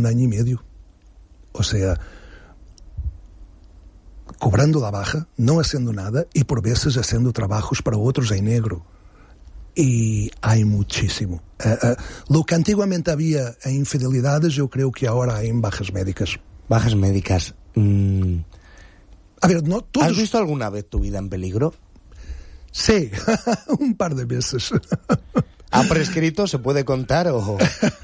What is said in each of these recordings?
1 año y medio. O sea, cobrando la baja, no haciendo nada y por veces haciendo trabajos para otros en negro. Y hay muchísimo. Lo que antiguamente había en infidelidades, yo creo que ahora hay en bajas médicas. Bajas médicas. A ver, no todos... ¿Has visto alguna vez tu vida en peligro? Sí, un par de veces. ¿Ha prescrito? ¿Se puede contar o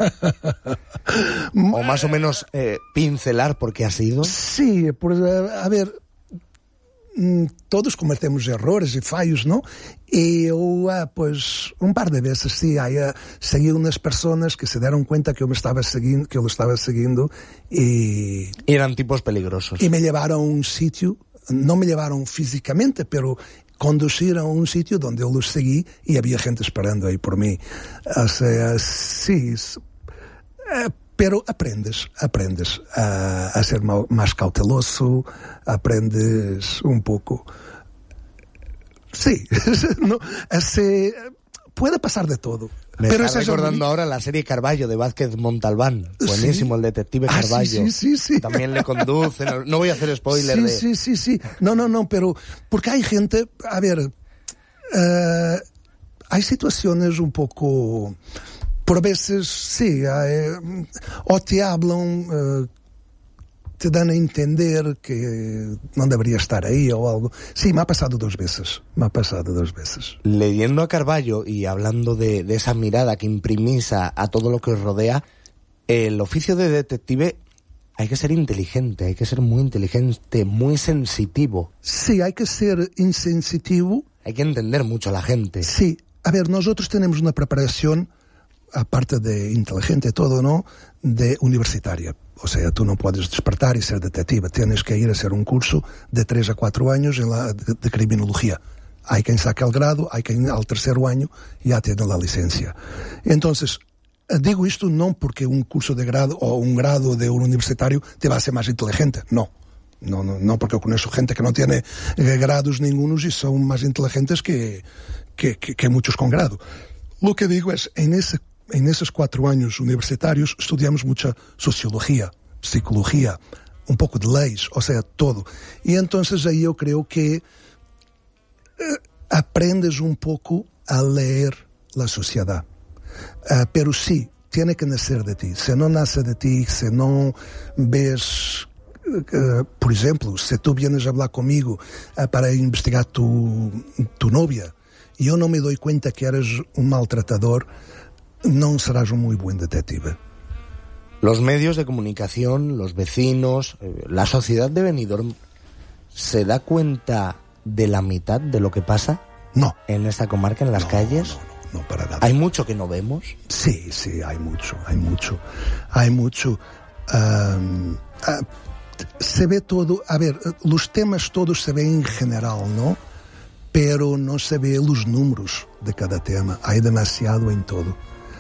más o menos pincelar por qué ha sido? Sí, pues a ver, todos cometemos errores y fallos, ¿no? Y yo, pues, un par de veces sí, seguí unas personas que se dieron cuenta que yo lo estaba siguiendo y eran tipos peligrosos. Y me llevaron a un sitio, no me llevaron físicamente, pero conducir a un sitio donde yo los seguí y había gente esperando ahí por mí. O sea, sí, pero aprendes a ser más cauteloso, aprendes un poco. Sí, no, puede pasar de todo. Me está recordando ahora la serie Carballo de Vázquez Montalbán. Buenísimo, sí. El detective Carballo. Sí. También le conduce. No voy a hacer spoiler de... Sí. No, pero porque hay gente... A ver, hay situaciones un poco... Por veces, sí, o te hablan, te dan a entender que no debería estar ahí o algo. Sí, me ha pasado dos veces. Leyendo a Carballo y hablando de esa mirada que imprimís a todo lo que os rodea, el oficio de detective hay que ser inteligente, hay que ser muy inteligente, muy sensitivo. Sí, hay que ser insensitivo. Hay que entender mucho a la gente. Sí, a ver, nosotros tenemos una preparación, aparte de inteligente todo, ¿no?, de universitaria. O sea, tú no puedes despertar y ser detective. Tienes que ir a hacer un curso de 3 a 4 años de criminología. Hay quien saca el grado, hay quien al 3º año ya tiene la licencia. Entonces, digo esto no porque un curso de grado o un grado de un universitario te va a hacer más inteligente. No, porque yo conozco gente que no tiene grados ningunos y son más inteligentes que muchos con grado. Lo que digo es, en esos 4 años universitarios estudiamos mucha sociología, psicología, un poco de leyes, o sea, todo. Y entonces ahí yo creo que aprendes un poco a leer la sociedad. Pero sí, tiene que nacer de ti. Si no nace de ti, si no ves... por ejemplo, si tú vienes a hablar conmigo para investigar tu novia, y yo no me doy cuenta que eres un maltratador, no serás un muy buen detective. Los medios de comunicación, los vecinos, la sociedad de Benidorm, ¿se da cuenta de la mitad de lo que pasa? No. ¿En esta comarca, en las calles? No, para nada. ¿Hay mucho que no vemos? Sí, hay mucho. Se ve todo, a ver, los temas todos se ven en general, ¿no? Pero no se ve los números de cada tema. Hay demasiado en todo.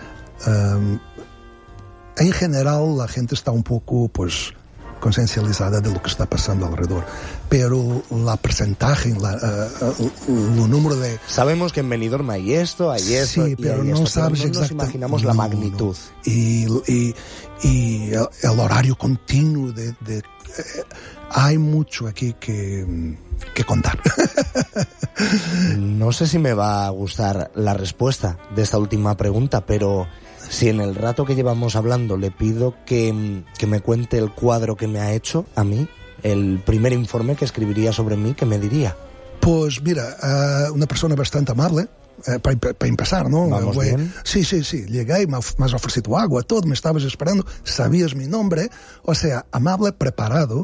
En general la gente está un poco, pues, conciencializada de lo que está pasando alrededor, pero la porcentaje, lo número de... Sabemos que en Benidorm hay esto, sí, pero no sabes exactamente. Nos imaginamos la magnitud. No. Y el horario continuo hay mucho aquí que contar. No sé si me va a gustar la respuesta de esta última pregunta, pero si en el rato que llevamos hablando le pido que me cuente el cuadro que me ha hecho a mí, el primer informe que escribiría sobre mí, ¿qué me diría? Pues mira, una persona bastante amable, para empezar, ¿no? ¿Vamos bien? Sí. Llegué, me has ofrecido agua, todo, me estabas esperando, sabías mi nombre, o sea, amable, preparado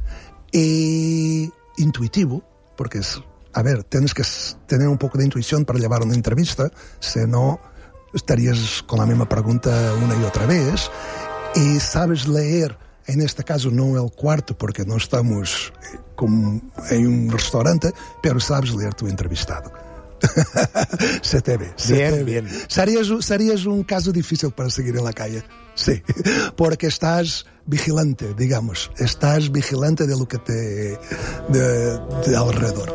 y intuitivo, porque tienes que tener un poco de intuición para llevar una entrevista, si no estarías con la misma pregunta una y otra vez, y sabes leer, en este caso no el cuarto, porque no estamos en un restaurante, pero sabes leer tu entrevistado. Se te ve. Bien. Serías un caso difícil para seguir en la calle, sí, porque estás vigilante, digamos, de lo que de alrededor.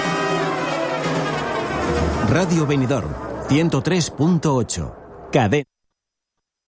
Radio Benidorm 103.8, cadena.